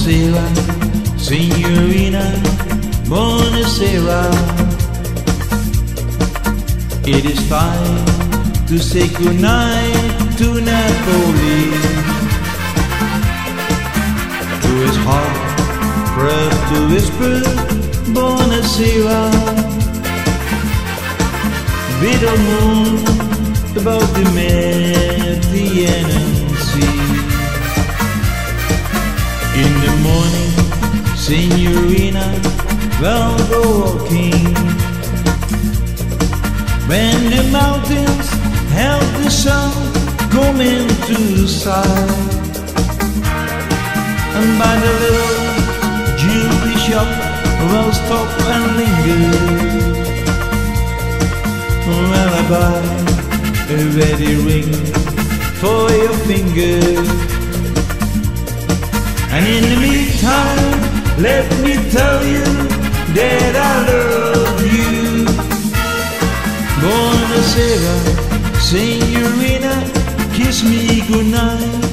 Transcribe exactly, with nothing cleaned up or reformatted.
Buonasera, signorina, buonasera. It is time to say goodnight to Napoli. To his heart, for us to whisper, buonasera. Little moon about the Mediterranean Sea. In the morning, signorina, we'll go walking. When the mountains have the sun coming to the side, and by the little jewelry shop, we'll stop and linger. Well, I buy a wedding ring for your finger. And in the meantime, let me tell you that I love you. Buonasera, signorina, kiss me goodnight.